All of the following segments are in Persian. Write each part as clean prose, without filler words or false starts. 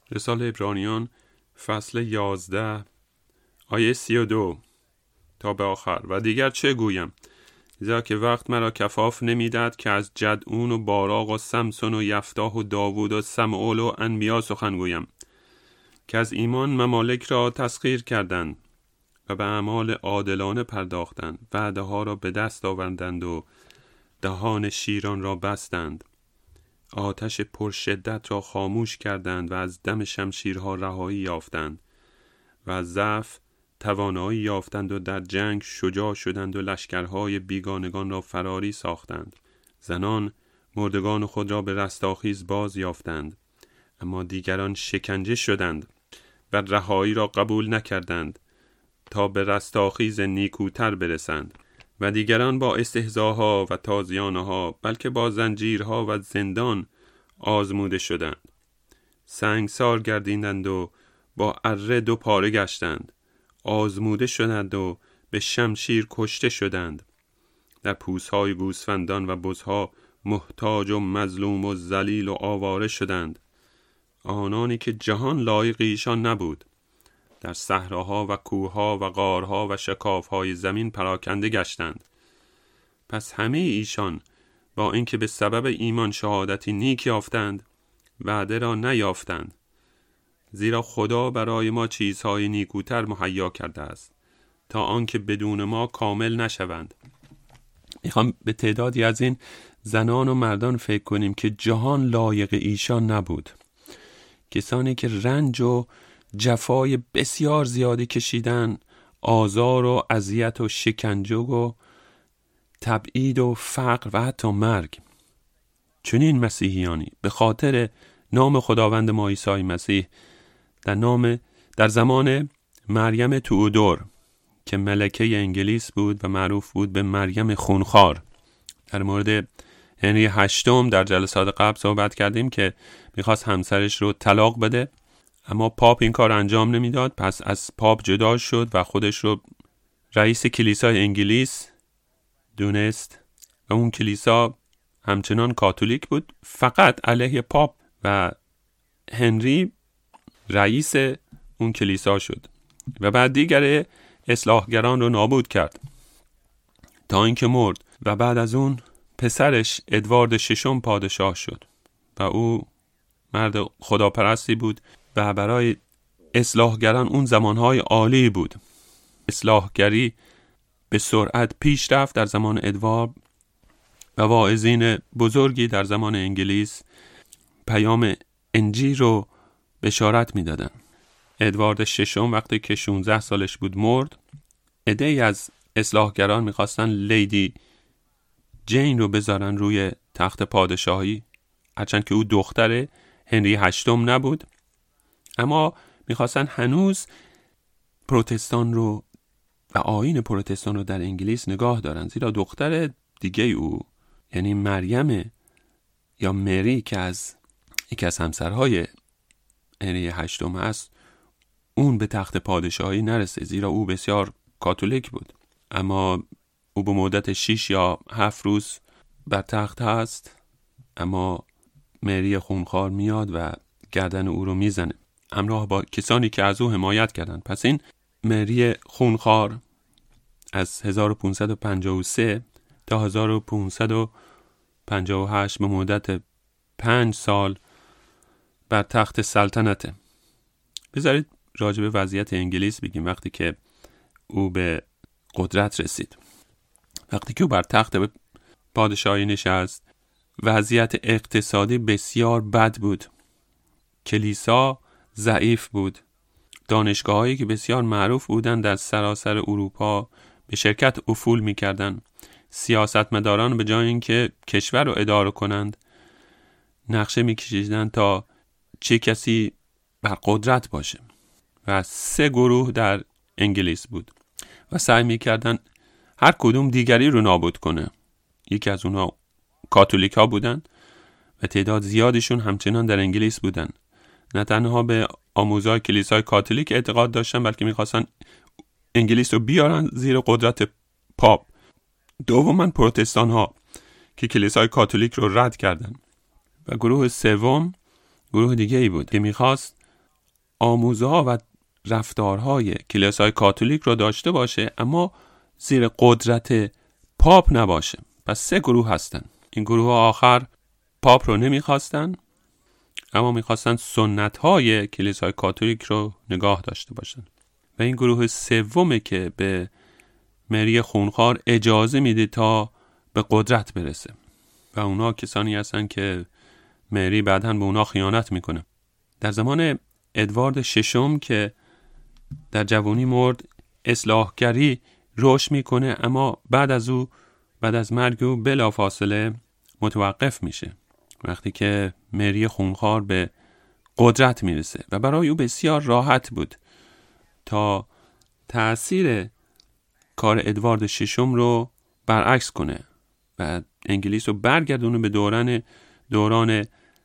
رساله عبرانیان فصل 11 آیه 32 تا به آخر. و دیگر چه گویم؟ زیرا که وقت مرا کفاف نمیداد که از جدعون و باراق و سمسون و یفتاح و داوود و سمعول و انبیا سخن گویم، که از ایمان ممالک را تسخیر کردند و به اعمال عادلانه پرداختند، وعده ها را به دست آوردند و دهان شیران را بستند، آتش پرشدت را خاموش کردند و از دم شمشیرها رهایی یافتند و از ضعف توانایی یافتند و در جنگ شجاع شدند و لشکرهای بیگانگان را فراری ساختند. زنان مردگان خود را به رستاخیز باز یافتند، اما دیگران شکنجه شدند و رهایی را قبول نکردند تا به رستاخیز نیکوتر برسند. و دیگران با استهزاها و تازیانها بلکه با زنجیرها و زندان آزموده شدند، سنگسار گردیدند و با اره دو پاره گشتند، آزموده شدند و به شمشیر کشته شدند، در پوستهای گوسفندان و بزها محتاج و مظلوم و ذلیل و آواره شدند، آنانی که جهان لایق ایشان نبود، در صحراها و کوهها و غارها و شکافهای زمین پراکنده گشتند. پس همه ایشان با اینکه به سبب ایمان شهادتی نیک یافتند، وعده را نیافتند، زیرا خدا برای ما چیزهای نیکوتر مهیا کرده است تا آنکه بدون ما کامل نشوند. میخوام به تعدادی از این زنان و مردان فکر کنیم که جهان لایق ایشان نبود، کسانی که رنج و جفای بسیار زیادی کشیدن، آزار و اذیت و شکنجه و تبعید و فقر و حتی مرگ. چنین مسیحیانی به خاطر نام خداوند ما عیسی مسیح در زمان مریم تئودور که ملکه انگلیس بود و معروف بود به مریم خونخوار، در مورد هنری هشتم در جلسات قبل صحبت کردیم که میخواست همسرش رو طلاق بده، اما پاپ این کار انجام نمیداد. پس از پاپ جدا شد و خودش رو رئیس کلیسای انگلیس دونست و اون کلیسا همچنان کاتولیک بود، فقط علیه پاپ و هنری رئیس اون کلیسا شد و بعد دیگر اصلاحگران رو نابود کرد تا اینکه مرد و بعد از اون پسرش ادوارد ششم پادشاه شد و او مرد خداپرستی بود و برای اصلاحگران اون زمانهای عالی بود. اصلاحگری به سرعت پیش رفت در زمان ادوارد و واعظین بزرگی در زمان انگلیس پیام انجیل رو بشارت می دادن. ادوارد ششم وقتی که 16 سالش بود مرد. عده‌ای از اصلاحگران می خواستن لیدی جین رو بذارن روی تخت پادشاهی، هرچند که او دختر هنری هشتم نبود، اما میخواستن هنوز پروتستان رو و آیین پروتستان رو در انگلیس نگاه دارن، زیرا دختر دیگه او یعنی مریم یا مری که یکی از همسرهای هنری هشتم هست، اون به تخت پادشاهی نرسه، زیرا او بسیار کاتولیک بود. اما او به مدت 6 یا 7 روز بر تخت هست، اما مری خونخوار میاد و گردن او رو میزنه همراه با کسانی که از او حمایت کردند. پس این مری خونخوار از 1553 تا 1558 به مدت 5 سال بر تخت سلطنته. بذارید راجع به وضعیت انگلیس بگیم. وقتی که او به قدرت رسید، وقتی که او بر تخت پادشاهی نشست، وضعیت اقتصادی بسیار بد بود، کلیسا ضعیف بود، دانشگاهایی که بسیار معروف بودند در سراسر اروپا به شرکت افول می‌کردند. سیاستمداران به جای اینکه کشور رو اداره کنند، نقشه می‌کشیدند تا چه کسی بر قدرت باشه و 3 گروه در انگلیس بود و سعی می‌کردند هر کدوم دیگری رو نابود کنه. یکی از اونها کاتولیک ها بودن و تعداد زیادشون همچنان در انگلیس بودن. نه تنها به آموزهای کلیسای کاتولیک اعتقاد داشتن، بلکه میخواستن انگلیس رو بیارن زیر قدرت پاپ. دوماً پروتستان ها که کلیسای کاتولیک رو رد کردن. و گروه سوم گروه دیگه ای بود که میخواست آموزه‌ها و رفتارهای کلیسای کاتولیک رو داشته باشه اما زیر قدرت پاپ نباشه. پس 3 گروه هستن. این گروه آخر پاپ رو نمیخواستن اما میخواستن سنت‌های کلیسای کاتولیک رو نگاه داشته باشن. و این گروه سومه که به مری خونخوار اجازه میده تا به قدرت برسه و اونا کسانی هستن که مری بعداً به اونا خیانت میکنه. در زمان ادوارد ششم که در جوانی مرد، اصلاحگری رشد میکنه اما بعد از مرگ او بلافاصله متوقف میشه وقتی که مری خونخوار به قدرت میرسه و برای او بسیار راحت بود تا تأثیر کار ادوارد ششم رو برعکس کنه و انگلیس رو برگردونه به دوران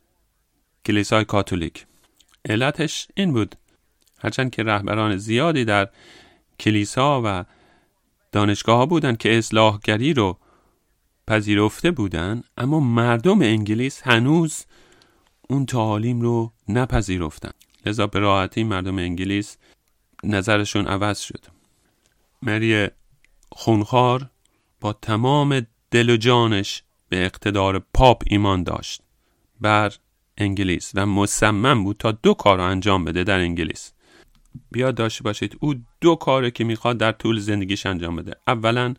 کلیسای کاتولیک. علتش این بود هرچند که رهبران زیادی در کلیسا و دانشگاه ها بودن که اصلاحگری رو پذیرفته بودن اما مردم انگلیس هنوز اون تعالیم رو نپذیرفتن، لذا به راحتی مردم انگلیس نظرشون عوض شد. مری خونخوار با تمام دل و جانش به اقتدار پاپ ایمان داشت بر انگلیس و مصمم بود تا 2 کار رو انجام بده در انگلیس. بیاد داشته باشید او 2 کاره که میخواد در طول زندگیش انجام بده. اولا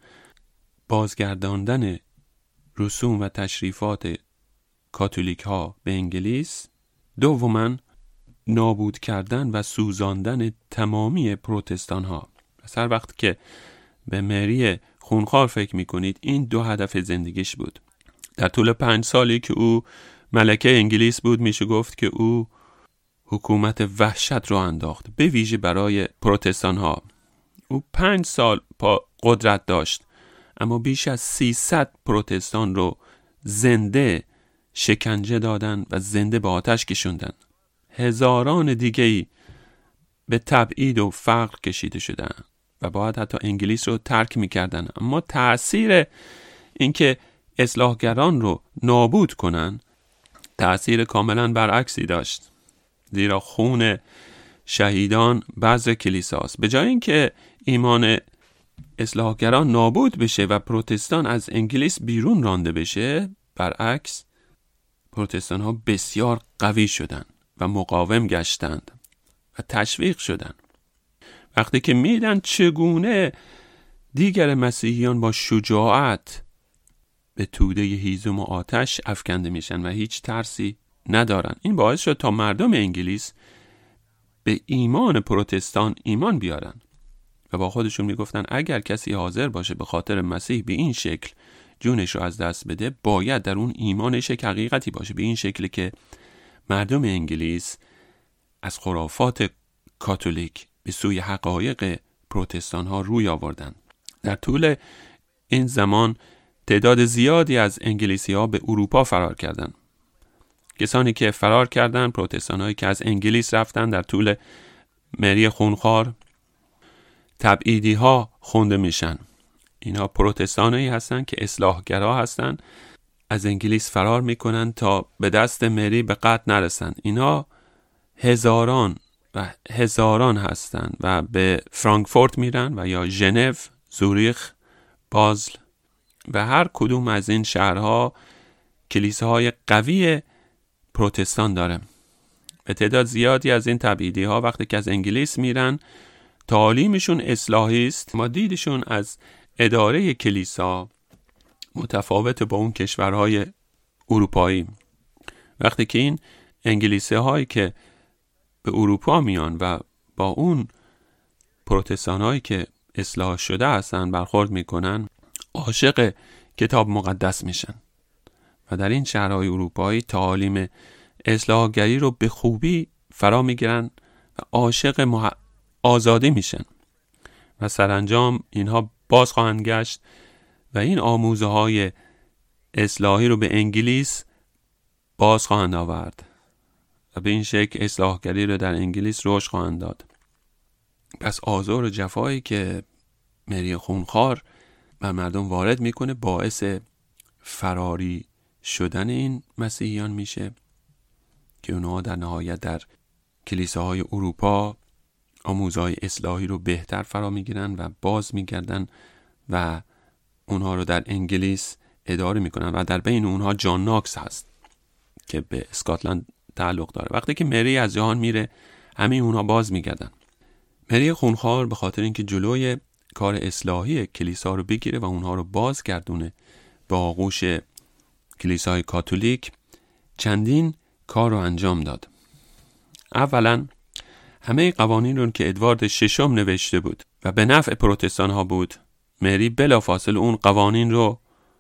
بازگرداندن رسوم و تشریفات کاتولیک ها به انگلیس. دوما نابود کردن و سوزاندن تمامی پروتستان ها. پس هر وقت که به مری خونخوار فکر میکنید این 2 هدف زندگیش بود. در طول 5 سالی که او ملکه انگلیس بود میشه گفت که او حکومت وحشت رو انداخت به ویژه برای پروتستان ها. او 5 سال قدرت داشت اما بیش از 300 پروتستان رو زنده شکنجه دادن و زنده به آتش کشوندن. هزاران دیگه‌ای به تبعید و فقر کشیده شدن و باید حتی انگلیس رو ترک میکردن. اما تأثیر اینکه اصلاحگران رو نابود کنن تأثیر کاملا برعکسی داشت، زیرا خون شهیدان بذر کلیساست. به جای اینکه ایمان اصلاحگران نابود بشه و پروتستان از انگلیس بیرون رانده بشه، برعکس پروتستان ها بسیار قوی شدند و مقاوم گشتند و تشویق شدند. وقتی که میدن چگونه دیگر مسیحیان با شجاعت به توده هیزم و آتش افکنده میشن و هیچ ترسی ندارن، این باعث شد تا مردم انگلیس به ایمان پروتستان ایمان بیارن و با خودشون میگفتن اگر کسی حاضر باشه به خاطر مسیح به این شکل جونش رو از دست بده، باید در اون ایمانش یک حقیقتی باشه، به این شکل که مردم انگلیس از خرافات کاتولیک به سوی حقایق پروتستان ها روی آوردن. در طول این زمان تعداد زیادی از انگلیسی ها به اروپا فرار کردند. کسانی که فرار کردند، پروتستان هایی که از انگلیس رفتن، در طول مری خونخوار تبعیدی ها خونده میشن. اینها پروتستانی هستن که اصلاحگرا هستن، از انگلیس فرار میکنن تا به دست مری به قتل نرسن. اینها هزاران و هزاران هستن و به فرانکفورت میرن و یا ژنو، زوریخ، بازل و هر کدوم از این شهرها کلیساهای قوی پروتستان داره. به تعداد زیادی از این تبعیدی ها وقتی که از انگلیس میرن، تعالیمشون اصلاحی است، ما دیدشون از اداره کلیسا متفاوت با اون کشورهای اروپایی. وقتی که این انگلیسی هایی که به اروپا میان و با اون پروتستان هایی که اصلاح شده هستن برخورد میکنن، عاشق کتاب مقدس میشن و در این شهرهای اروپایی تعالیم اصلاحگری رو به خوبی فرا میگیرن و عاشق آزادی میشن و سرانجام اینها باز خواهند گشت و این آموزه های اصلاحی رو به انگلیس باز خواهند آورد و به این شکل اصلاحگری رو در انگلیس رشد خواهند داد. پس آزار و جفایی که مری خونخوار بر مردم وارد میکنه باعث فراری شدن این مسیحیان میشه که اونها در نهایت در کلیساهای اروپا آموزهای اصلاحی رو بهتر فرا میگیرن و باز میگردن و اونها رو در انگلیس اداره میکنن و در بین اونها جان ناکس هست که به اسکاتلند تعلق داره. وقتی که مری از جهان میره همین اونها باز میگردن. مری خونخوار به خاطر اینکه جلوی کار اصلاحی کلیسا رو بگیره و اونها رو بازگردونه به آغوش کلیسای کاتولیک چندین کار رو انجام داد. اولا همه قوانین رو که ادوارد ششم نوشته بود و به نفع پروتستان ها بود، مری بلافاصله اون قوانین رو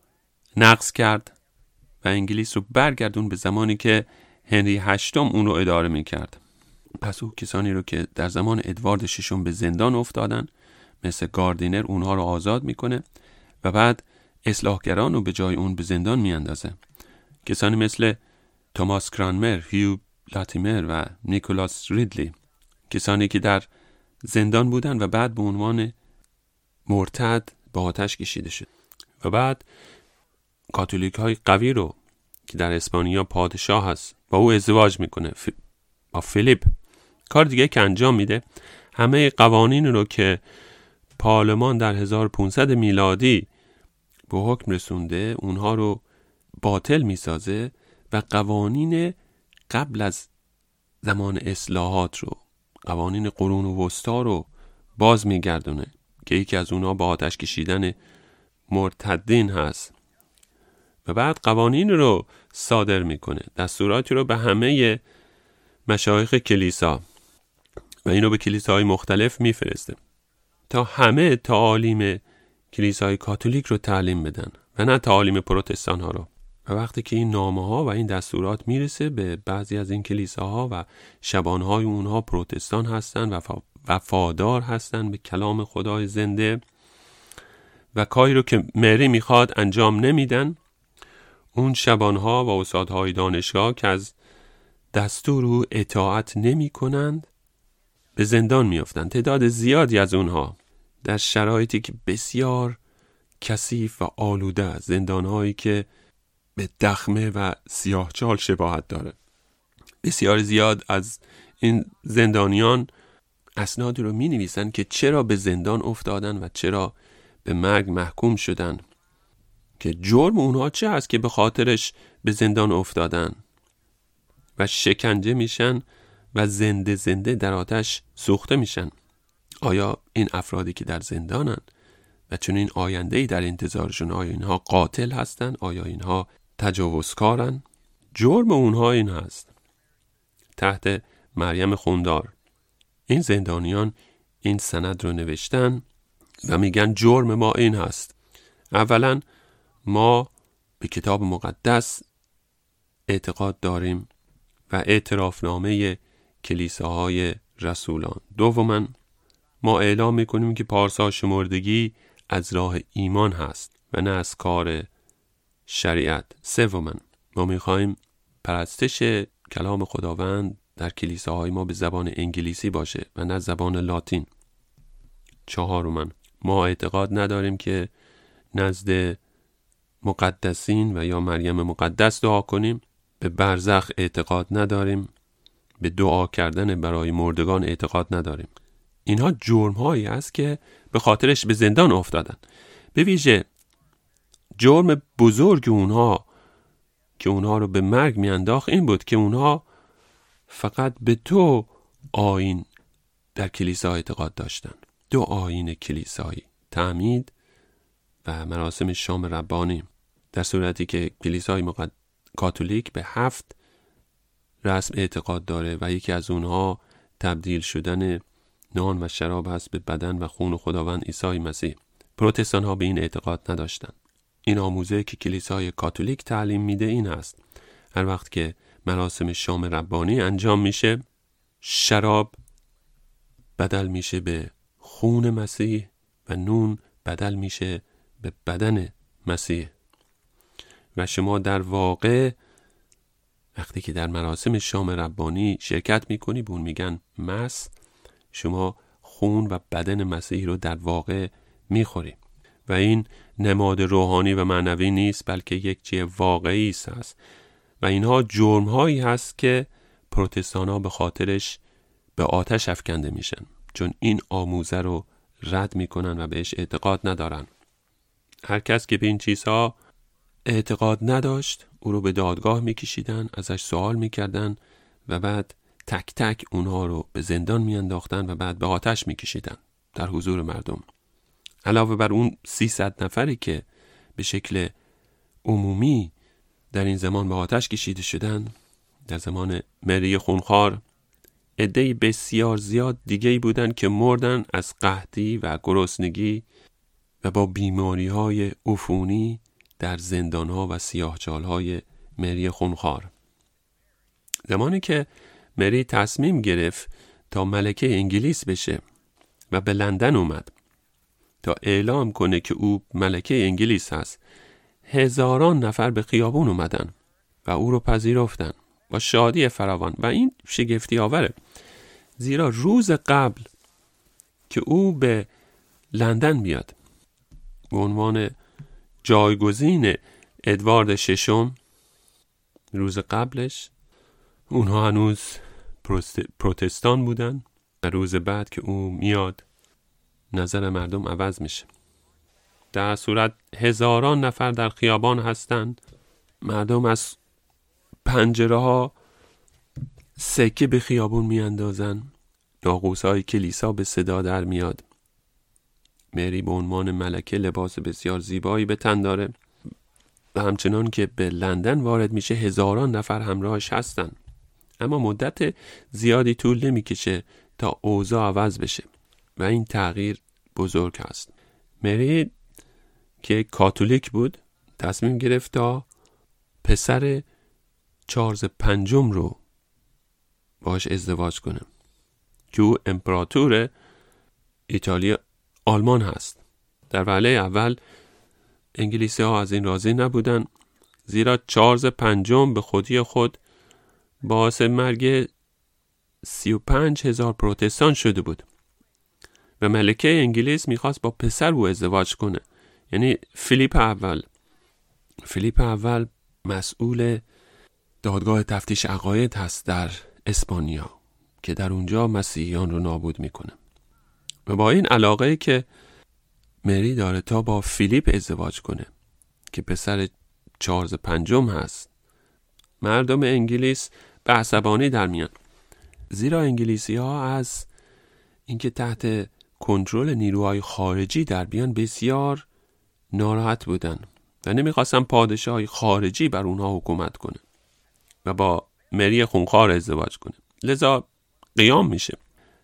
نقض کرد و انگلیس رو برگردون به زمانی که هنری هشتم اون رو اداره میکرد. پس او کسانی رو که در زمان ادوارد ششم به زندان افتادن مثل گاردینر اونها رو آزاد میکنه و بعد اصلاحگران رو به جای اون به زندان میاندازه. کسانی مثل توماس کرانمر، هیو لاتیمر و نیکولاس ریدلی، کسانی که در زندان بودن و بعد به عنوان مرتد به آتش کشیده شد. و بعد کاتولیک های قوی رو که در اسپانیا پادشاه هست با او ازدواج میکنه با فیلیپ. کار دیگه که انجام میده همه قوانین رو که پارلمان در 1500 میلادی به حکم رسونده اونها رو باطل میسازه و قوانین قبل از زمان اصلاحات رو، قوانین قرون وسطا رو باز میگردونه که یکی از اونها با آتش کشیدن مرتدین هست و بعد قوانین رو صادر میکنه، دستوراتی رو به همه مشایخ کلیسا و اینو به کلیساهای مختلف میفرسته تا همه تعالیم کلیسای کاتولیک رو تعلیم بدن و نه تعالیم پروتستان ها رو. و وقتی که این نامه ها و این دستورات میرسه به بعضی از این کلیساها و شبانهای اونها پروتستان هستن و وفادار هستن به کلام خدای زنده و کاری رو که مری میخواد انجام نمیدن، اون شبانها و استادهای دانشگاه که از دستور او اطاعت نمی کنند به زندان میافتند. تعداد زیادی از اونها در شرایطی که بسیار کثیف و آلوده، زندانهایی که به دخمه و سیاهچال شباهت داره. بسیار زیاد از این زندانیان اسنادی رو می نویسن که چرا به زندان افتادن و چرا به مرگ محکوم شدن، که جرم اونها چه هست که به خاطرش به زندان افتادن و شکنجه میشن و زنده در آتش سوخته میشن. آیا این افرادی که در زندانن و چون این آینده‌ای در انتظارشون، آیا اینها قاتل هستن؟ آیا اینها تجاوزکارن؟ جرم اونها این هست. تحت مریم خوندار این زندانیان این سند رو نوشتن و میگن جرم ما این هست: اولا ما به کتاب مقدس اعتقاد داریم و اعترافنامه کلیساهای رسولان. دوما ما اعلام میکنیم که پارسا شمردگی از راه ایمان هست و نه از کار شریعت. سوما ما میخوایم پرستش کلام خداوند در کلیساهای ما به زبان انگلیسی باشه و نه زبان لاتین. چهارما ما اعتقاد نداریم که نزد مقدسین و یا مریم مقدس دعا کنیم. به برزخ اعتقاد نداریم. به دعا کردن برای مردگان اعتقاد نداریم. اینها جرم هایی است که به خاطرش به زندان افتادن. به ویژه جرم بزرگ اونها که اونها رو به مرگ میانداخت این بود که اونها فقط به دو آیین در کلیسا اعتقاد داشتن. دو آیین کلیسایی، تعمید و مراسم شام ربانی، در صورتی که کلیسای کاتولیک به 7 رسم اعتقاد داره و یکی از اونها تبدیل شدن نان و شراب هست به بدن و خون خداوند عیسی مسیح. پروتستان ها به این اعتقاد نداشتن. این آموزه که کلیسای کاتولیک تعلیم میده این هست: هر وقت که مراسم شام ربانی انجام میشه، شراب بدل میشه به خون مسیح و نون بدل میشه به بدن مسیح. و شما در واقع وقتی که در مراسم شام ربانی شرکت میکنی، به اون میگن مس، شما خون و بدن مسیح رو در واقع میخوری و این نماد روحانی و معنوی نیست، بلکه یک چیز واقعی است و اینها جرم هایی هست که پروتستان ها به خاطرش به آتش افکنده میشن، چون این آموزه رو رد میکنن و بهش اعتقاد ندارن. هر کس که به این چیزها اعتقاد نداشت او رو به دادگاه میکشیدن، ازش سوال میکردن و بعد تک تک اونها رو به زندان میانداختن و بعد به آتش میکشیدن در حضور مردم. علاوه بر اون 300 نفری که به شکل عمومی در این زمان به آتش کشیده شدن، در زمان مری خونخوار عده‌ای بسیار زیاد دیگه‌ای بودن که مردن از قحطی و گرسنگی و با بیماری‌های عفونی در زندان‌ها و سیاهچال‌های مری خونخوار. زمانی که مری تصمیم گرفت تا ملکه انگلیس بشه و به لندن اومد تا اعلام کنه که او ملکه انگلیس هست، هزاران نفر به خیابون اومدن و او رو پذیرفتن با شادی فراوان. و این شگفتی آوره، زیرا روز قبل که او به لندن بیاد به عنوان جایگزین ادوارد ششم، روز قبلش اونها هنوز پروتستان بودن و روز بعد که او میاد نظر مردم عوض میشه. در صورت هزاران نفر در خیابان هستند، مردم از پنجره ها سکه به خیابون میاندازن، ناقوس های کلیسا به صدا در میاد. مری به عنوان ملکه لباس بسیار زیبایی به تن داره و همچنان که به لندن وارد میشه هزاران نفر همراهش هستن. اما مدت زیادی طول نمیکشه تا اوضاع عوض بشه و این تغییر بزرگ هست. مری که کاتولیک بود تصمیم گرفت تا پسر چارلز پنجم رو باش ازدواج کنه که او امپراتور ایتالیا آلمان هست. در وهله اول انگلیسی ها از این راضی نبودن، زیرا چارلز پنجم به خودی خود باعث مرگ 35,000 پروتستان شده بود و ملکه انگلیس میخواست با پسر او ازدواج کنه، یعنی فیلیپ اول مسئول دادگاه تفتیش عقاید هست در اسپانیا که در اونجا مسیحیان رو نابود میکنه. و با این علاقه که مری داره تا با فیلیپ ازدواج کنه که پسر چارلز پنجم هست، مردم انگلیس به عصبانی در میان، زیرا انگلیسی ها از اینکه تحت کنترل نیروهای خارجی در بیان بسیار ناراحت بودن و نمیخواستن پادشاهی خارجی بر اونها حکومت کنه و با مری خونخوار ازدواج کنه. لذا قیام میشه.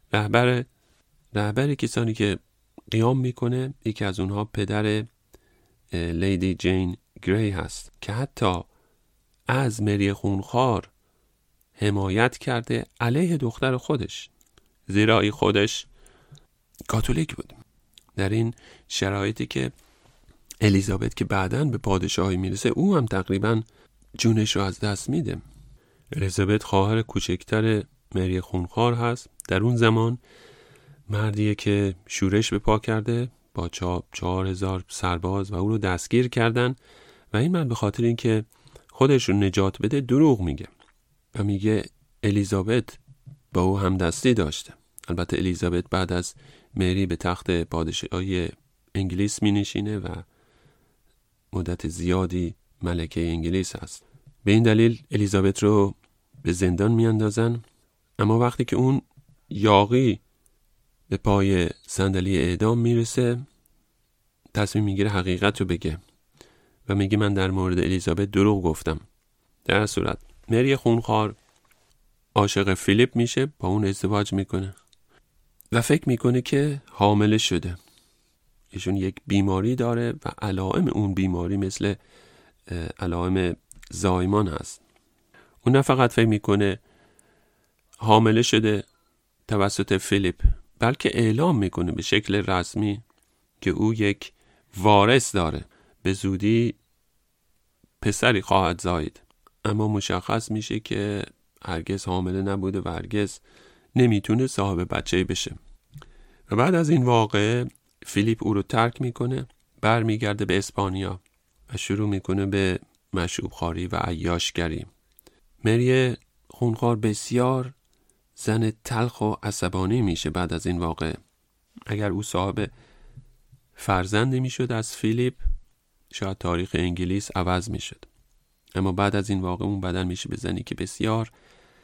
رهبر کسانی که قیام میکنه یکی از اونها پدر لیدی جین گری هست که حتی از مری خونخوار حمایت کرده علیه دختر خودش، زیرا ای خودش کاتولیک بود. در این شرایطی که الیزابت که بعداً به پادشاهی میرسه او هم تقریباً جونش رو از دست میده. الیزابت خواهر کوچکتر مری خونخوار هست. در اون زمان مردیه که شورش به پا کرده با 4,000 سرباز و او رو دستگیر کردن و این مرد به خاطر اینکه خودش رو نجات بده دروغ میگه و میگه الیزابت با او همدستی داشته. البته الیزابت بعد از مری به تخت پادشاهی انگلیس می نشینه و مدت زیادی ملکه انگلیس هست. به این دلیل الیزابت رو به زندان می اندازن. اما وقتی که اون یاغی به پای صندلی اعدام میرسه تصمیم میگیره حقیقت رو بگه و میگه من در مورد الیزابت دروغ گفتم. در صورت مری خونخوار عاشق فیلیپ میشه، با اون ازدواج میکنه و فکر میکنه که حامله شده. ایشون یک بیماری داره و علائم اون بیماری مثل علائم زایمان هست. اون نه فقط فکر میکنه حامله شده توسط فیلیپ، بلکه اعلام میکنه به شکل رسمی که او یک وارث داره، به زودی پسری خواهد زاید. اما مشخص میشه که هرگز حامله نبوده و هرگز نمیتونه صاحب بچه‌ای بشه. و بعد از این واقعه فیلیپ او رو ترک میکنه، برمیگرده به اسپانیا و شروع میکنه به مشروب خواری و عیاشگری. مری خونخوار بسیار زن تلخ و عصبانی میشه بعد از این واقعه. اگر او صاحب فرزندی میشد از فیلیپ، شاید تاریخ انگلیس عوض میشد. اما بعد از این واقعه اون بدل میشه به زنی که بسیار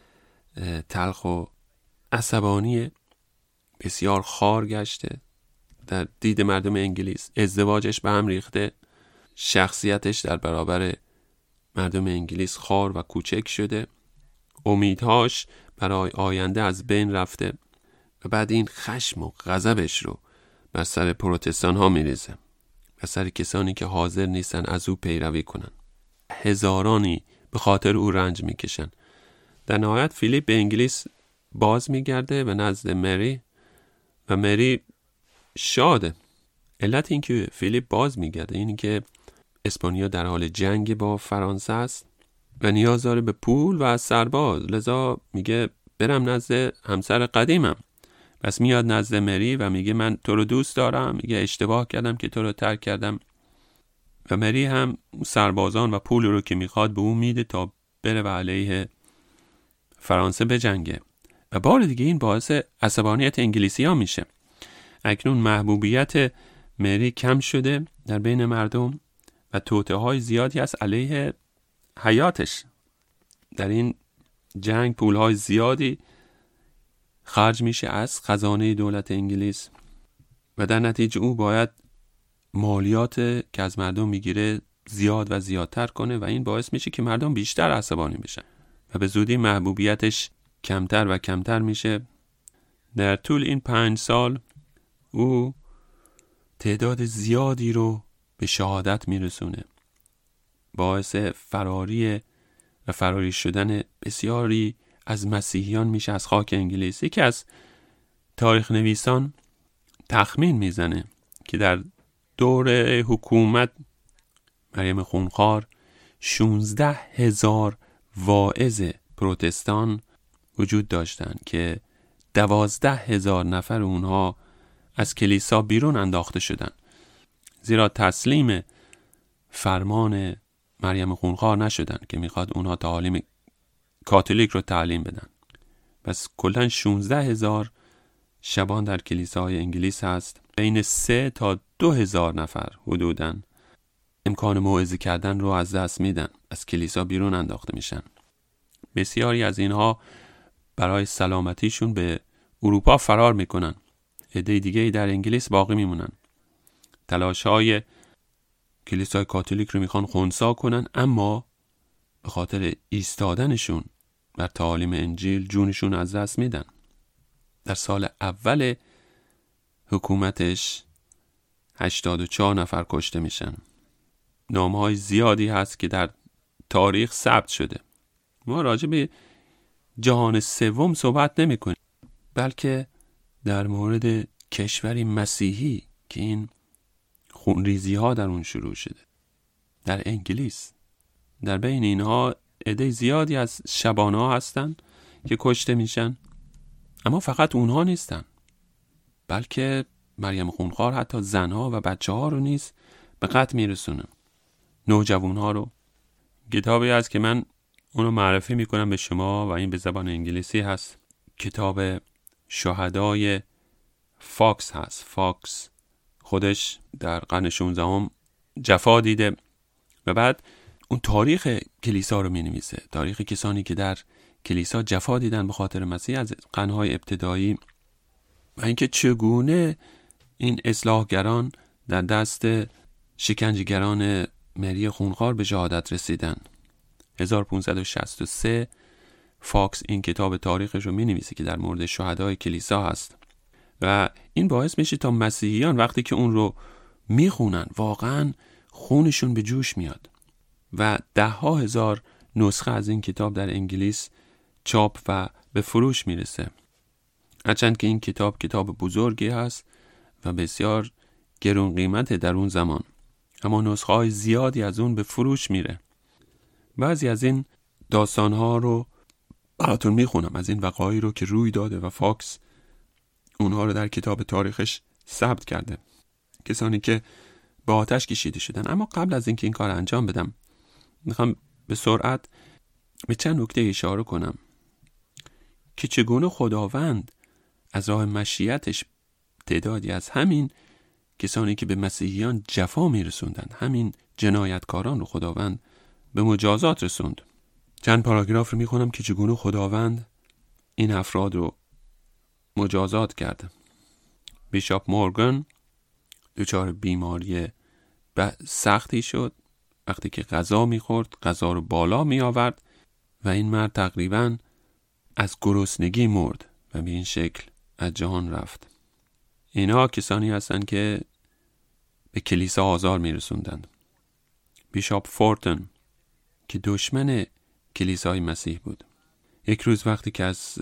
تلخ و عصبانی، بسیار خار گشته در دید مردم انگلیس. ازدواجش به هم ریخته، شخصیتش در برابر مردم انگلیس خار و کوچک شده، امیدهاش برای آینده از بین رفته و بعد این خشم و غضبش رو بر سر پروتستان ها میریزه، بر سر کسانی که حاضر نیستن از او پیروی کنن. هزارانی به خاطر او رنج میکشن. در نهایت فیلیپ به انگلیس باز میگرده و نزد مری و مری شاده. علت این که فیلیپ باز میگرده اینی که اسپانیا در حال جنگ با فرانسه است و نیاز داره به پول و از سرباز، لذا میگه برم نزد همسر قدیمم. پس میاد نزد مری و میگه من تو رو دوست دارم. میگه اشتباه کردم که تو رو ترک کردم. و مری هم سربازان و پول رو که میخواد به اون میده تا بره و علیه فرانسه بجنگه. و بار دیگه این باعث عصبانیت انگلیسی ها میشه. اکنون محبوبیت مری کم شده در بین مردم و توطئه های زیادی از علیه حیاتش. در این جنگ پول های زیادی خرج میشه از خزانه دولت انگلیس و در نتیجه او باید مالیات که از مردم میگیره زیاد و زیادتر کنه و این باعث میشه که مردم بیشتر عصبانی بشن و به زودی محبوبیتش کمتر و کمتر میشه. در طول این 5 سال او تعداد زیادی رو به شهادت میرسونه، باعث فراری و فراری شدن بسیاری از مسیحیان میشه از خاک انگلیس. یکی از تاریخ نویسان تخمین میزنه که در دور حکومت مریم خونخوار 16,000 واعظ پروتستان وجود داشتند که 12,000 نفر اونها از کلیسا بیرون انداخته شدند، زیرا تسلیم فرمان مریم خونخوار نشدن که میخواد اونها تعالیم کاتولیک رو تعلیم بدن. پس کلاً 16,000 شبان در کلیساهای انگلیس هست. بین 3 تا 2,000 نفر حدوداً امکان موعظه کردن رو از دست میدن، از کلیسا بیرون انداخته میشن. بسیاری از اینها برای سلامتیشون به اروپا فرار میکنن، عده دیگه در انگلیس باقی میمونن. تلاش‌های کلیسای کاتولیک رو میخوان خنثی کنن، اما به خاطر ایستادنشون بر تعالیم انجیل جونشون از دست میدن. در سال اول حکومتش 84 نفر کشته میشن. نامه‌های زیادی هست که در تاریخ ثبت شده. ما راجع به جهان سوم صحبت نمی کنیم، بلکه در مورد کشوری مسیحی که این خونریزی ها در اون شروع شده، در انگلیس. در بین اینها عده زیادی از شبانه ها هستن که کشته میشن، اما فقط اونها نیستن، بلکه مریم خونخوار حتی زنها و بچه ها رو نیز به قتل میرسونه، نوجوان ها رو. کتابی هست که من اونو معرفی میکنم به شما و این به زبان انگلیسی هست. کتاب شهدای فاکس هست. فاکس خودش در قرن 16 جفا دیده و بعد اون تاریخ کلیسا رو می نویسه، تاریخ کسانی که در کلیسا جفا دیدن به خاطر مسیح از قرنهای ابتدایی و اینکه چگونه این اصلاحگران در دست شکنجهگران مری خونخوار به شهادت رسیدن. 1563 فاکس این کتاب تاریخش رو می نویسه که در مورد شهدای کلیسا هست و این باعث میشه تا مسیحیان وقتی که اون رو میخونن واقعا خونشون به جوش میاد و 10,000 نسخه از این کتاب در انگلیس چاپ و به فروش میرسه. هرچند که این کتاب بزرگی هست و بسیار گران قیمته در اون زمان، اما نسخه های زیادی از اون به فروش میره. بعضی از این داستان ها رو براتون میخونم، از این وقایعی رو که روی داده و فاکس اونها رو در کتاب تاریخش ثبت کرده، کسانی که به آتش کشیده شدن. اما قبل از اینکه این کار انجام بدم میخوام به سرعت به چند نکته اشاره کنم که چگونه خداوند از راه مشیتش تعدادی از همین کسانی که به مسیحیان جفا میرسوندن، همین جنایتکاران رو خداوند به مجازات رسوند. چند پاراگراف رو میخونم که چگونه خداوند این افراد رو مجازات کرده. بیشاپ مورگان دچار بیماری سختی شد. وقتی که غذا میخورد، غذا رو بالا می آورد و این مرد تقریباً از گرسنگی مرد و به این شکل از جهان رفت. اینا کسانی هستند که به کلیسا آزار می رسوندند. بیشاپ فورتن که دشمن کلیسای مسیح بود، یک روز وقتی که از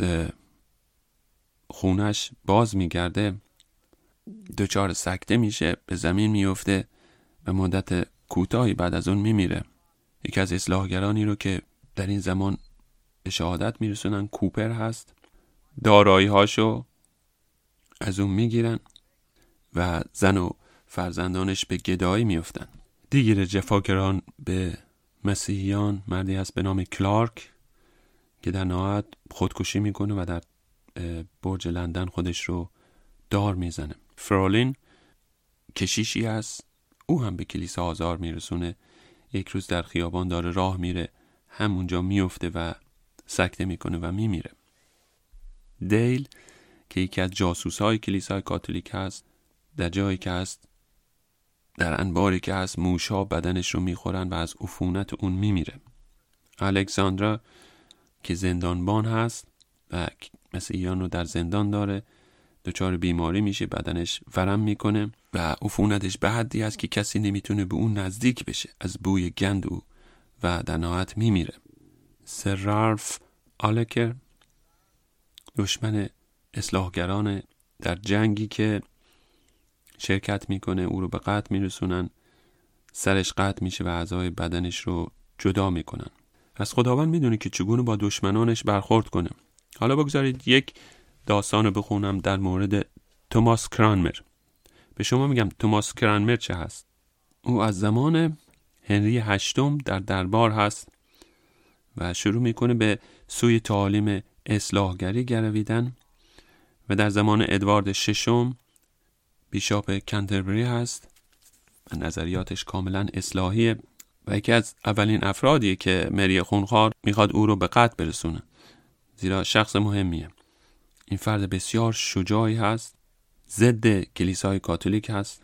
خونش باز می گرده دچار سکته میشه، به زمین میفته و مدت کوتاهی بعد از اون میمیره. یکی از اصلاحگرانی رو که در این زمان به شهادت میرسونن کوپر هست، دارایی هاشو از اون میگیرن و زن و فرزندانش به گدایی میفتن. دیگر جفاگران به مسیحیان مردی هست به نام کلارک که در نهایت خودکشی میکنه و در برج لندن خودش رو دار میزنه. فرولین کشیشی هست، او هم به کلیسا آزار میرسونه. یک روز در خیابان داره راه میره، همونجا میفته و سکته میکنه و میمیره. دیل که یکی از جاسوسای کلیسای کاتولیک هست، در جایی که هست، در انباری که هست، موشا بدنش رو میخورن و از عفونت اون میمیره. الکساندرا که زندانبان هست و مسیحیان رو در زندان داره، دچار بیماری میشه، بدنش ورم میکنه و عفونتش به حدی هست که کسی نمیتونه به اون نزدیک بشه از بوی گند او و در نهایت میمیره. سر رالف آلکر دشمن اصلاحگران در جنگی که شرکت میکنه، او رو به قتل میرسونن، سرش قطع میشه و اعضای بدنش رو جدا میکنن. از خداوند میدونه که چگونه با دشمنانش برخورد کنه. حالا بگذارید یک داستان رو بخونم در مورد توماس کرانمر. به شما میگم توماس کرانمر چه هست. او از زمان هنری هشتم در دربار هست و شروع میکنه به سوی تعالیم اصلاحگری گرویدن و در زمان ادوارد ششم بیشاپ کنتربری هست و نظریاتش کاملا اصلاحیه و یکی از اولین افرادیه که مری خونخوار میخواد او رو به قتل برسونه، زیرا شخص مهمیه. این فرد بسیار شجاعی هست، ضد کلیسای کاتولیک هست،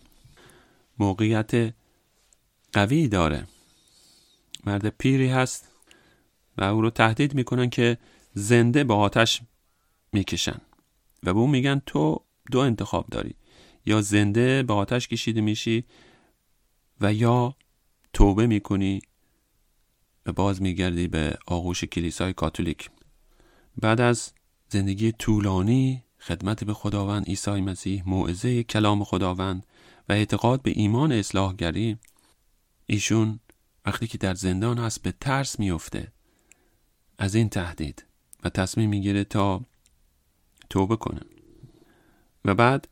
موقعیت قوی داره، مرد پیری هست و او رو تهدید میکنن که زنده به آتش میکشن و به اون میگن تو دو انتخاب داری، یا زنده به آتش کشیده میشی و یا توبه میکنی و باز میگردی به آغوش کلیسای کاتولیک. بعد از زندگی طولانی خدمت به خداوند عیسی مسیح، موعظه کلام خداوند و اعتقاد به ایمان اصلاحگری، ایشون وقتی که در زندان هست به ترس میفته از این تهدید و تصمیم میگیره تا توبه کنه و بعد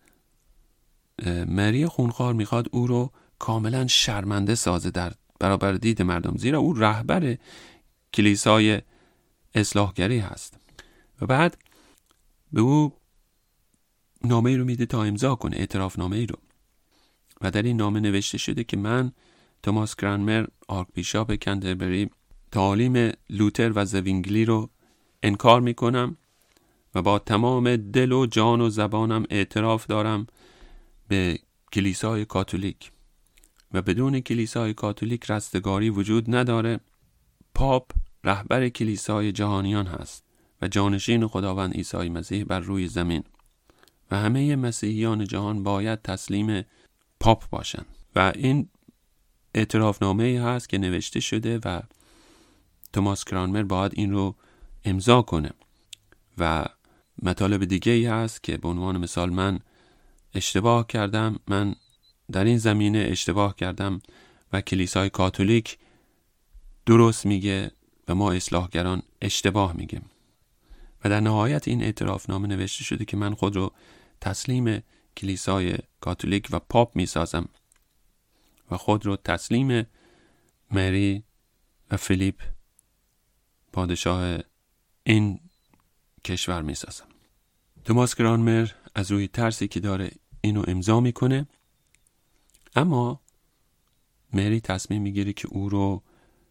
مری خونخوار میخواد او رو کاملا شرمنده سازه در برابر دید مردم، زیرا او رهبر کلیسای اصلاحگری هست و بعد به او نامه‌ای رو میده تا امضا کنه، اعتراف نامه‌ای رو، و در این نامه نوشته شده که من توماس کرانمر آرکبیشاپ کنتربری تعالیم لوتر و زوینگلی رو انکار میکنم و با تمام دل و جان و زبانم اعتراف دارم به کلیسای کاتولیک و بدون کلیسای کاتولیک رستگاری وجود نداره. پاپ رهبر کلیسای جهانیان هست و جانشین خداوند عیسی مسیح بر روی زمین و همه مسیحیان جهان باید تسلیم پاپ باشن. و این اعترافنامه هست که نوشته شده و توماس کرانمر باید این رو امضا کنه. و مطالب دیگه ای هست که به عنوان مثال من اشتباه کردم، من در این زمینه اشتباه کردم و کلیسای کاتولیک درست میگه و ما اصلاحگران اشتباه میگیم. و در نهایت این اعترافنامه نوشته شده که من خود رو تسلیم کلیسای کاتولیک و پاپ میسازم و خود رو تسلیم مری و فیلیپ پادشاه این کشور میسازم. توماس کرانمر از روی ترسی که داره اینو امضا میکنه، اما مری تصمیم میگیره که او رو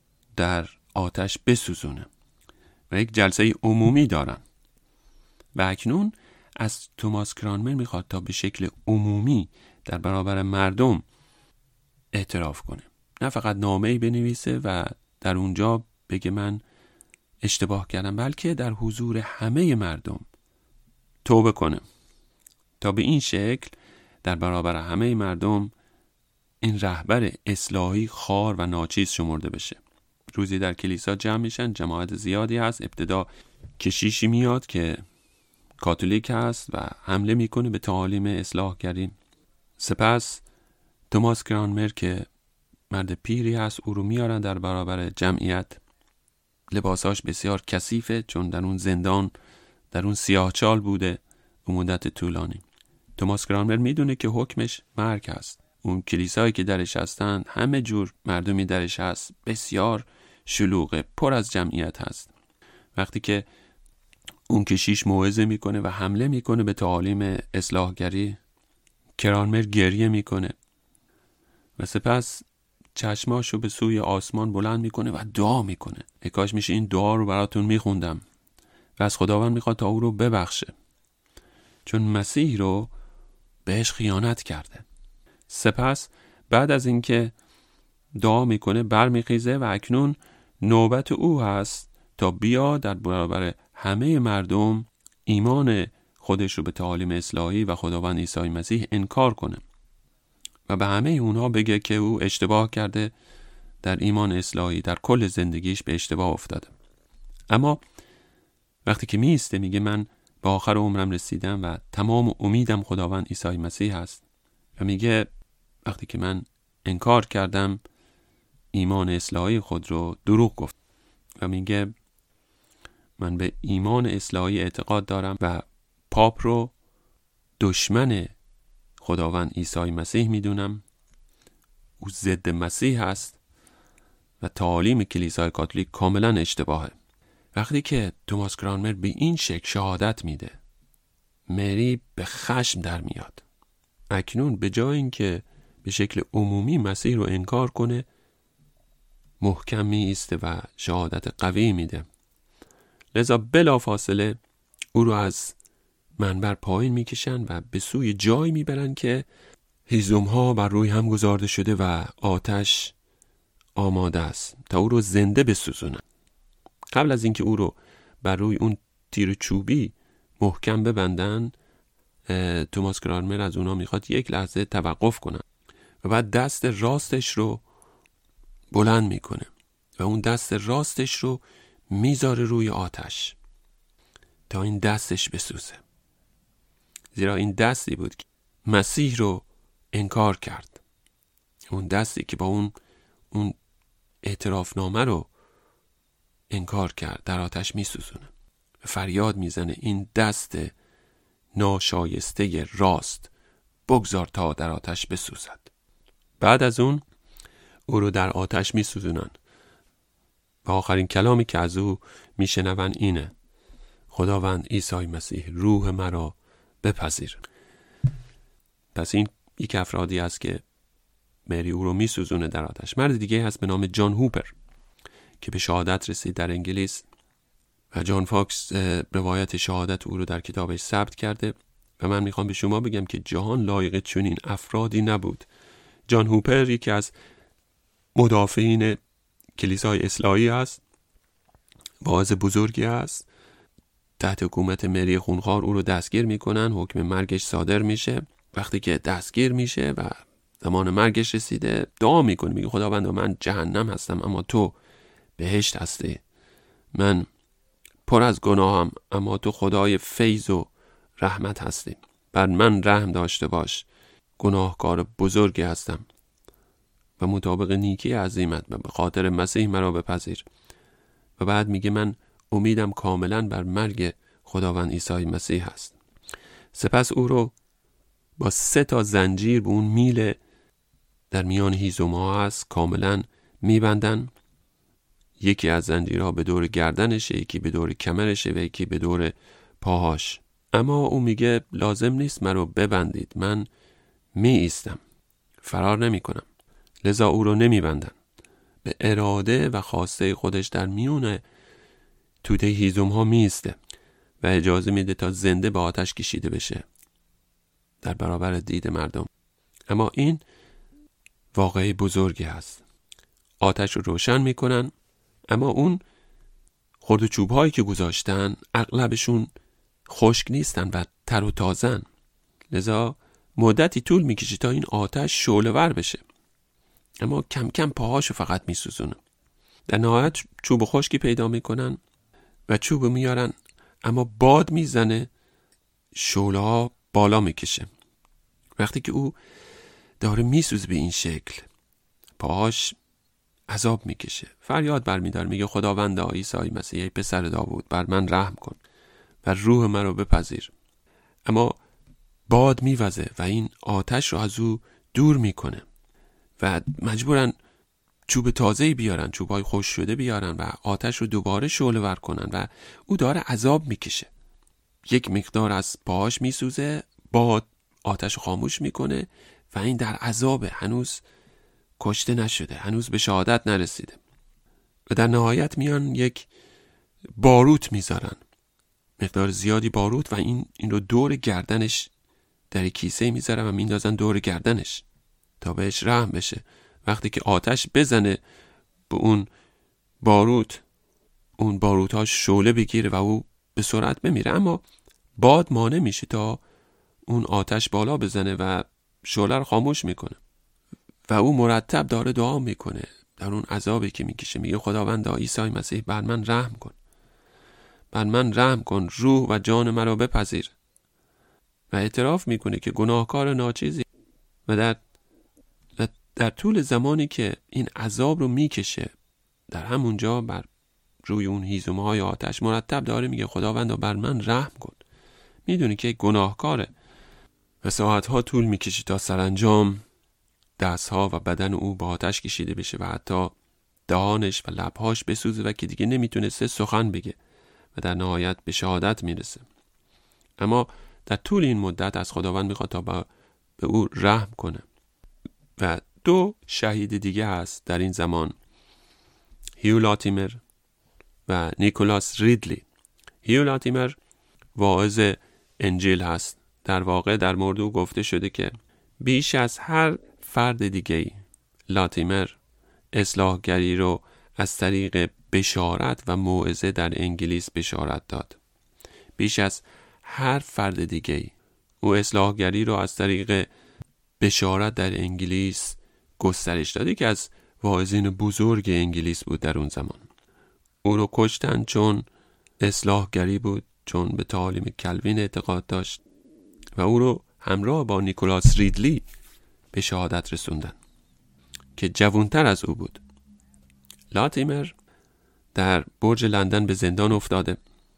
در آتش بسوزونه و یک جلسه عمومی دارن و اکنون از توماس کرانمر میخواد تا به شکل عمومی در برابر مردم اعتراف کنه، نه فقط نامه‌ای بنویسه و در اونجا بگه من اشتباه کردم، بلکه در حضور همه مردم توبه کنه تا به این شکل در برابر همه مردم این رهبر اصلاحی خوار و ناچیز شمرده بشه. روزی در کلیسا جمع میشن، جماعت زیادی هست. ابتدا کشیشی میاد که کاتولیک هست و حمله میکنه به تعالیم اصلاحگری. سپس توماس کرانمر که مرد پیری هست، او رو میارن در برابر جمعیت. لباساش بسیار کثیفه چون در اون زندان در اون سیاهچال بوده و مدت طولانی. توماس کرانمر میدونه که حکمش مرگ هست. اون کلیسایی که درش هستن همه جور مردمی درش هست، بسیار شلوغه، پر از جمعیت هست. وقتی که اون کشیش موعظه میکنه و حمله میکنه به تعالیم اصلاحگری، کرانمر گریه میکنه و سپس چشماشو به سوی آسمان بلند میکنه و دعا میکنه. کاش میشه این دعا رو براتون میخوندم و از خداوند میخواد تا او رو ببخشه، چون مسیح رو بهش خیانت کرده. سپس بعد از اینکه دعا میکنه برمیخیزه و اکنون نوبت او هست تا بیا در برابر همه مردم ایمان خودش رو به تعالیم اصلاحی و خداوند عیسی مسیح انکار کنه و به همه اونها بگه که او اشتباه کرده در ایمان اصلاحی، در کل زندگیش به اشتباه افتاده. اما وقتی که میسته میگه من به آخر عمرم رسیدم و تمام امیدم خداوند عیسی مسیح هست و میگه وقتی که من انکار کردم ایمان اصلاحی خود رو دروغ گفت و میگه من به ایمان اصلاحی اعتقاد دارم و پاپ رو دشمن خداوند عیسی مسیح میدونم، او ضد مسیح هست و تعالیم کلیسای کاتولیک کاملا اشتباهه. وقتی که توماس کرانمر به این شکل شهادت میده، مری به خشم در میاد. اکنون به جای اینکه به شکل عمومی مسیح رو انکار کنه، محکم می ایسته و شهادت قوی میده. لذا بلافاصله او رو از منبر پایین میکشن و به سوی جایی میبرن که هیزم ها بر روی هم گذارده شده و آتش آماده است تا او رو زنده بسوزونن. قبل از اینکه او رو بر روی اون تیر چوبی محکم ببندن، توماس کرانمر از اونا میخواد یک لحظه توقف کنن و بعد دست راستش رو بلند میکنه و اون دست راستش رو میذاره روی آتش تا این دستش بسوزه، زیرا این دستی بود که مسیح رو انکار کرد، اون دستی که با اون اعترافنامه رو انکار کرد در آتش میسوزونه. فریاد میزنه این دست ناشایسته راست بگذار تا در آتش بسوزد. بعد از اون او رو در آتش میسوزونن و آخرین کلامی که از او میشنون اینه: خداوند عیسی مسیح روح مرا بپذیر. پس این یک افرادی است که مری او رو میسوزونه در آتش. مرد دیگه هست به نام جان هوپر که به شهادت رسید در انگلیس و جان فاکس روایت شهادت او رو در کتابش ثبت کرده و من میخوام به شما بگم که جهان لایق چنین افرادی نبود. جان هوپر یکی از مدافعین کلیسای اصلاحی است، واعظ بزرگی است. تحت حکومت مری خونخوار او رو دستگیر میکنن، حکم مرگش صادر میشه. وقتی که دستگیر میشه و زمان مرگش رسیده، دعا میکنه، میگه خداوند من جهنم هستم اما تو بهشت هستی، من پر از گناهم اما تو خدای فیض و رحمت هستی، بر من رحم داشته باش، گناهکار بزرگی هستم و مطابق نیکی عظیمت و به خاطر مسیح مرا بپذیر. و بعد میگه من امیدم کاملا بر مرگ خداوند عیسی مسیح هست. سپس او رو با 3 زنجیر به اون میل در میان هیزم ها هست کاملا میبندن. یکی از زنجیرها به دور گردنشه، یکی به دور کمرشه و یکی به دور پاهاش. اما او میگه لازم نیست من رو ببندید، من می ایستم، فرار نمی کنم. لذا او رو نمی بندن. به اراده و خواسته خودش در میون توده هیزم ها می ایسته و اجازه میده تا زنده به آتش کشیده بشه در برابر دید مردم. اما این واقعی بزرگی هست. آتش رو روشن میکنن، اما اون خرد چوب هایی که گذاشتن اغلبشون خشک نیستن و تر و تازن. لذا مدتی طول میکشه تا این آتش شعله ور بشه، اما کم کم پاهاشو فقط میسوزونه. در نهایت چوب خشکی پیدا میکنن و چوب میارن، اما باد میزنه، شعله ها بالا میکشه. وقتی که او داره میسوزه به این شکل، پاهاش عذاب میکشه، فریاد برمیداره، میگه خداوندا عیسی مسیح ای پسر داوود بر من رحم کن و روح من رو بپذیر. اما باد میوزه و این آتش رو از او دور میکنه و مجبورن چوب تازه‌ای بیارن، چوبای خشک شده بیارن و آتش رو دوباره شعله ور کنن و او داره عذاب میکشه. یک مقدار از پاهاش میسوزه، باد آتش رو خاموش میکنه و این در عذابه، هنوز کشته نشده، هنوز به شهادت نرسیده. و در نهایت میان یک باروت میذارن، مقدار زیادی باروت، و این رو دور گردنش در کیسه میذارن و میندازن دور گردنش تا بهش رحم بشه. وقتی که آتش بزنه به اون باروت، اون باروت ها شعله بگیره و او به سرعت بمیره، اما باد مانع میشه تا اون آتش بالا بزنه و شعله رو خاموش میکنه. و او مرتب داره دعا میکنه در اون عذابی که میکشه، میگه خداوندا عیسی مسیح بر من رحم کن، بر من رحم کن، روح و جان مرا بپذیر. و اعتراف میکنه که گناهکار ناچیزی و در طول زمانی که این عذاب رو میکشه، در همونجا بر روی اون هیزم‌های آتش مرتب داره میگه خداوندا بر من رحم کن. میدونی که گناهکاره و ساعتها طول میکشه تا سرانجام دستها و بدن او با آتش کشیده بشه و حتی دهانش و لبهاش بسوزه و که دیگه نمیتونسته سخن بگه و در نهایت به شهادت میرسه. اما در طول این مدت از خداوند میخواد تا به او رحم کنه. و دو شهید دیگه هست در این زمان، هیو لاتیمر و نیکولاس ریدلی. هیو لاتیمر واعظ انجیل هست. در واقع در مورد او گفته شده که بیش از هر فرد دیگه‌ای لاتیمر اصلاحگری رو از طریق بشارت و موعظه در انگلیس بشارت داد. بیش از هر فرد دیگه‌ای او اصلاحگری رو از طریق بشارت در انگلیس گسترش داد. که از واعظین بزرگ انگلیس بود در اون زمان. او رو کشتن چون اصلاحگری بود، چون به تعالیم کلوین اعتقاد داشت و او رو همراه با نیکولاس ریدلی به شهادت رسوندن که جوانتر از او بود. لاتیمر در برج لندن به زندان افتاده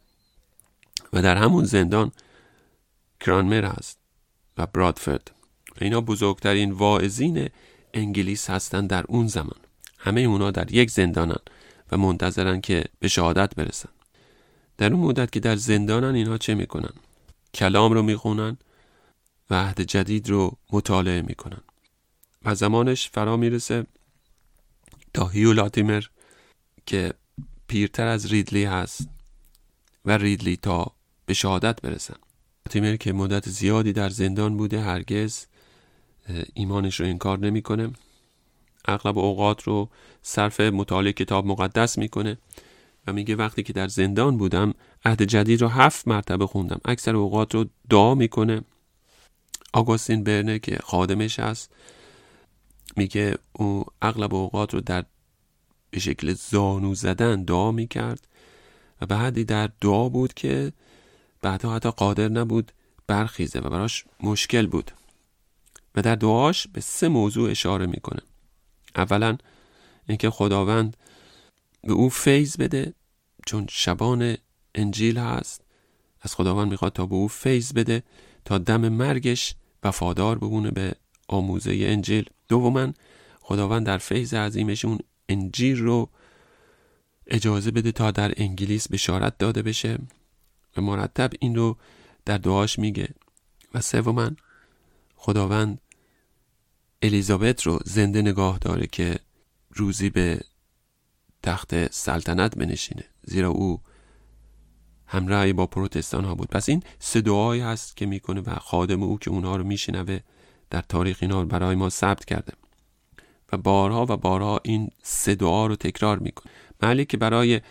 و در همون زندان کرانمر هست و برادفورد. اینا بزرگترین واعظین انگلیس هستن در اون زمان. همه اونا در یک زندانن و منتظرن که به شهادت برسن. در اون مدت که در زندانن اینا چه میکنن؟ کلام رو میخونن و عهد جدید رو مطالعه میکنن. و زمانش فرا میرسه تا هیو لاتیمر که پیرتر از ریدلی هست و ریدلی تا به شهادت برسن. لاتیمر که مدت زیادی در زندان بوده هرگز ایمانش رو انکار نمیکنه. اغلب اوقات رو صرف مطالعه کتاب مقدس میکنه و میگه وقتی که در زندان بودم عهد جدید رو 7 مرتبه خوندم. اکثر اوقات رو دعا میکنه. آگوستین برنه که خادمش هست میگه او اغلب اوقات رو به شکل زانو زدن دعا میکرد و به حدی در دعا بود که بعدها حتی قادر نبود برخیزه و براش مشکل بود. و در دعاش به 3 موضوع اشاره میکنه. اولا اینکه خداوند به او فیض بده، چون شبان انجیل هست. از خداوند میخواد تا به او فیض بده تا دم مرگش وفادار بمونه به آموزه انجیل. دوما خداوند در فیض عظیمش اون انجیل رو اجازه بده تا در انگلیس بشارت داده بشه و مرتب این رو در دعاش میگه. و سوماً خداوند الیزابت رو زنده نگاه داره که روزی به تخت سلطنت بنشینه، زیرا او همراه با پروتستان ها بود. پس این 3 دعایی هست که میکنه و خادم او که اونها رو میشنوه در تاریخ اینا رو برای ما ثبت کرده و بارها این 3 دعا رو تکرار میکنه. محلی که برای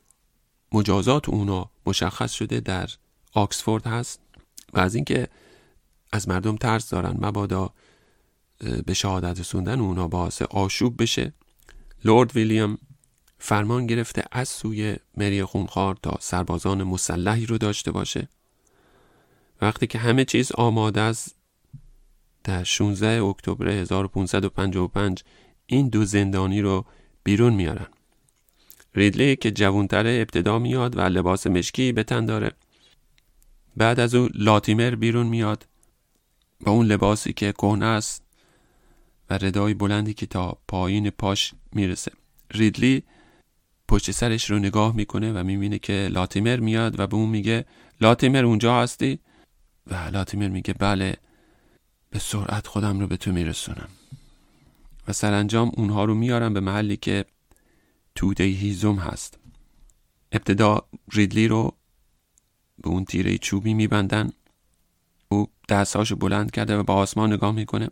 مجازات اونها مشخص شده در آکسفورد هست و از اینکه از مردم ترس دارن مبادا به شهادت رسوندن اونها باعث آشوب بشه، لورد ویلیام فرمان گرفته از سوی مری خونخوار تا سربازان مسلحی رو داشته باشه. وقتی که همه چیز آماده است، در 16 اکتبر 1555 این 2 زندانی رو بیرون میارن. ریدلی که جوانتره ابتدا میاد و لباس مشکی به تن داره. بعد از او لاتیمر بیرون میاد با اون لباسی که کهنه است و ردای بلندی که تا پایین پاش میرسه. ریدلی پشت سرش رو نگاه میکنه و میبینه که لاتیمر میاد و به اون میگه لاتیمر اونجا هستی؟ و لاتیمر میگه بله، به سرعت خودم رو به تو میرسونم. و سرانجام اونها رو میارن به محلی که توده هیزم هست. ابتدا ریدلی رو به اون تیره چوبی میبندن. او دستاشو بلند کرده و به آسمان نگاه میکنه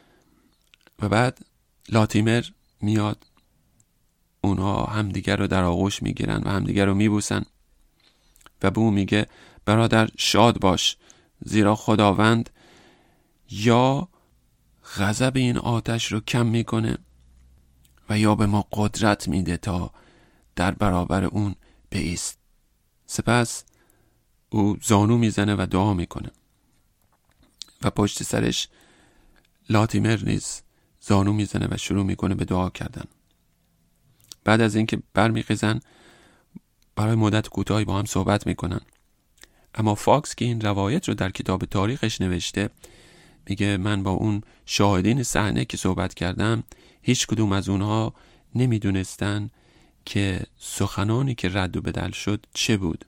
و بعد لاتیمر میاد. اونها همدیگر رو در آغوش میگیرن و همدیگر رو میبوسن و به اون میگه برادر شاد باش، زیرا خداوند یا غضب این آتش رو کم میکنه و یا به ما قدرت میده تا در برابر اون بایست. سپس او زانو میزنه و دعا میکنه و پشت سرش لاتیمر نیز زانو میزنه و شروع میکنه به دعا کردن. بعد از اینکه برمیخیزن برای مدت کوتاهی با هم صحبت میکنن. اما فاکس که این روایت رو در کتاب تاریخش نوشته میگه من با اون شاهدین صحنه که صحبت کردم هیچ کدوم از اونها نمیدونستن که سخنانی که رد و بدل شد چه بود.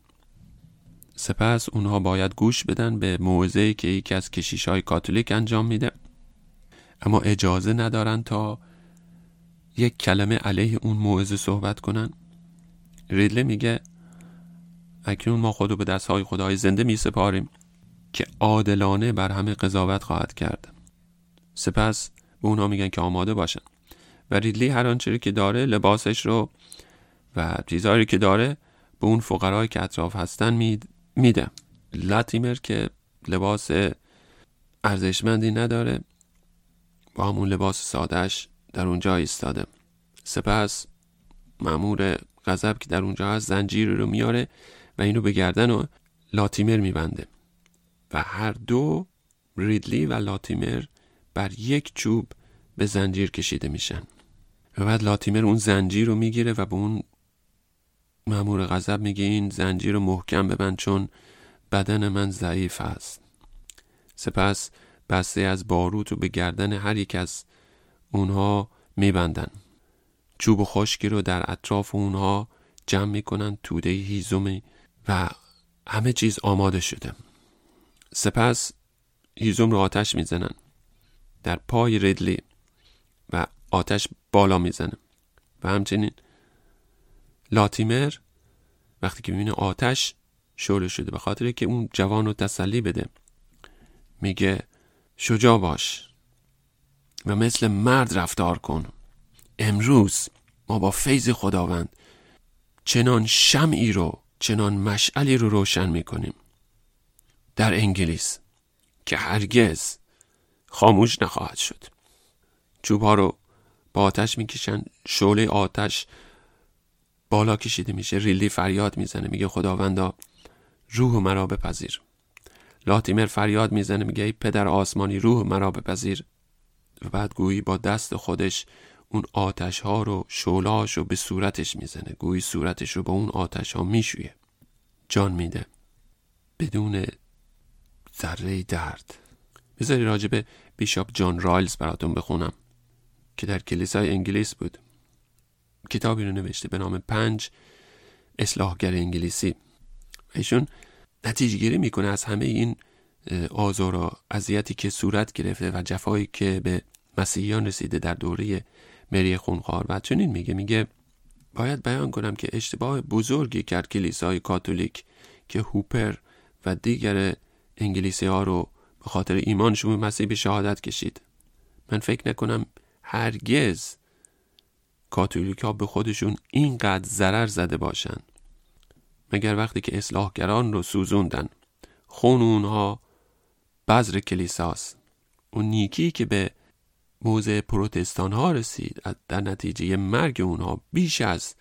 سپس اونها باید گوش بدن به موعظه‌ای که یکی از کشیش‌های کاتولیک انجام میده، اما اجازه ندارن تا یک کلمه علیه اون موعظه صحبت کنن. ریدلی میگه اکنون ما خودو به دستهای خدای زنده می سپاریم که عادلانه بر همه قضاوت خواهد کرد. سپس به اونها میگن که آماده باشن و ریدلی هر آنچه که داره، لباسش رو و چیزایی که داره به اون فقرایی که اطراف هستن میده. لاتیمر که لباس ارزشمندی نداره با همون لباس سادهش در اونجا ایستاده. سپس مأمور غضب که در اونجا هست زنجیر رو میاره و اینو به گردن و لاتیمر میبنده و هر دو، ریدلی و لاتیمر، بر یک چوب به زنجیر کشیده میشن و بعد لاتیمر اون زنجیر رو میگیره و به اون مأمور غضب میگه این زنجیر رو محکم ببند چون بدن من ضعیف است. سپس بسته از باروت رو به گردن هر یک از اونها میبندن. چوب خشکی رو در اطراف اونها جمع میکنن، توده هیزمی، و همه چیز آماده شده. سپس هیزم رو آتش میزنن در پای ریدلی و آتش بالا میزنه و همچنین لاتیمر وقتی که میبینه آتش شعله شده، به خاطر که اون جوان رو تسلی بده، میگه شجاع باش و مثل مرد رفتار کن. امروز ما با فیض خداوند چنان شمعی رو، چنان مشعلی رو روشن میکنیم در انگلیس که هرگز خاموش نخواهد شد. چوبها رو با آتش میکشن، شعله آتش بالا کشیده میشه. ریدلی فریاد میزنه، میگه خداوندا روح مرا بپذیر. لاتیمر فریاد میزنه، میگه ای پدر آسمانی روح مرا بپذیر. و بعد گویی با دست خودش اون آتش ها رو، شعله‌اش رو به صورتش میزنه، گویی صورتش رو با اون آتش ها میشویه. جان میده بدون ذره درد. بذاری راجب بیشاپ جان رایلز براتون بخونم که در کلیسای انگلیس بود. کتابی رو نوشته به نام 5 اصلاحگر انگلیسی. ایشون نتیجه گیری میکنه از همه این آزار و اذیتی که صورت گرفته و جفایی که به مسیحیان رسیده در دوره مری خونخوار و چنین میگه باید بیان کنم که اشتباه بزرگی کرد کلیسای کاتولیک که هوپر و دیگر انگلیسی ها رو به خاطر ایمانشون به مسیح به شهادت کشید. من فکر نکنم هرگز کاتولیک ها به خودشون اینقدر ضرر زده باشن مگر وقتی که اصلاحگران رو سوزوندن. خون اونها بذر کلیساست. اون نیکی که به موضع پروتستان ها رسید در نتیجه مرگ اونها بیش از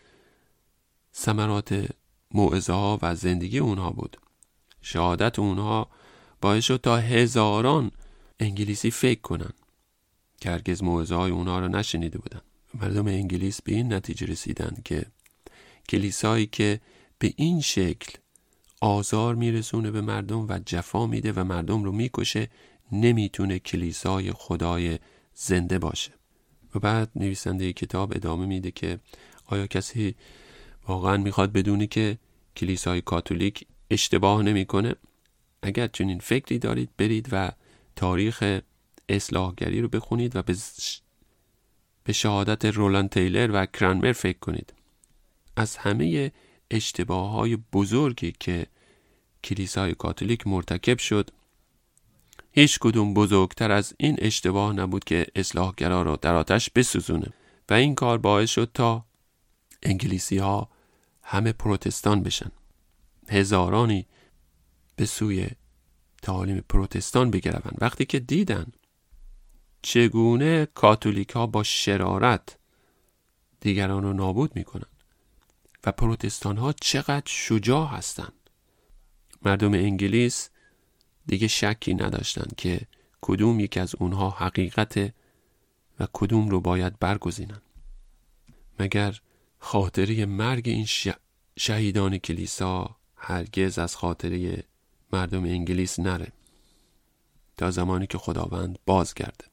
ثمرات موعظه ها و زندگی اونها بود. شهادت اونها باعث شد تا هزاران انگلیسی فکر کنن که هرگز موعظه های اونها رو نشنیده بودن. مردم انگلیس به این نتیجه رسیدن که کلیسایی که به این شکل آزار میرسونه به مردم و جفا میده و مردم رو میکشه نمیتونه کلیسای خدای زنده باشه. و بعد نویسنده کتاب ادامه میده که آیا کسی واقعا میخواد بدونی که کلیسای کاتولیک اشتباه نمیکنه؟ اگر چنین فکری دارید برید و تاریخ اصلاحگری رو بخونید و به شهادت رولند تیلر و کرانمر فکر کنید. از همه اشتباههای بزرگی که کلیسای کاتولیک مرتکب شد هیچ کدوم بزرگتر از این اشتباه نبود که اصلاحگرا رو در آتش بسوزونه و این کار باعث شد تا انگلیسی ها همه پروتستان بشن. هزارانی به سوی تعالیم پروتستان بگروند. وقتی که دیدن چگونه کاتولیک ها با شرارت دیگران رو نابود میکنن و پروتستان ها چقدر شجاع هستن، مردم انگلیس دیگه شکی نداشتن که کدوم یک از اونها حقیقته و کدوم رو باید برگزینن. مگر خاطره مرگ این شهیدان کلیسا هرگز از خاطره مردم انگلیس نره تا زمانی که خداوند بازگرده.